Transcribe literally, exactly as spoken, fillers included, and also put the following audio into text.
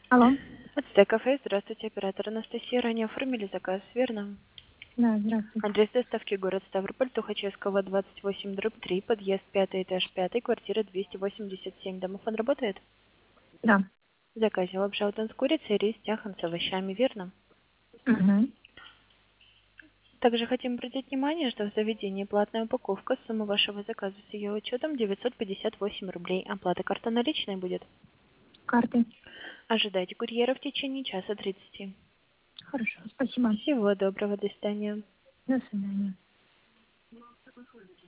Алло. Ацтек кафе, здравствуйте, оператор Анастасия. Ранее оформили заказ, верно? Да, здравствуйте. Адрес доставки город Ставрополь, Тухачевского, двадцать восемь, дробь три, подъезд пятый, этаж пятый, квартира двести восемьдесят семь. Домофон работает? Да. В заказе лапша с курицей, рис, тяхан с овощами, верно? Угу. Также хотим обратить внимание, что в заведении платная упаковка, сумма вашего заказа с ее учетом девятьсот пятьдесят восемь рублей. Оплата карта наличной будет. Карты. Ожидайте курьера в течение часа тридцати. Хорошо, спасибо. Всего доброго, до свидания. До свидания.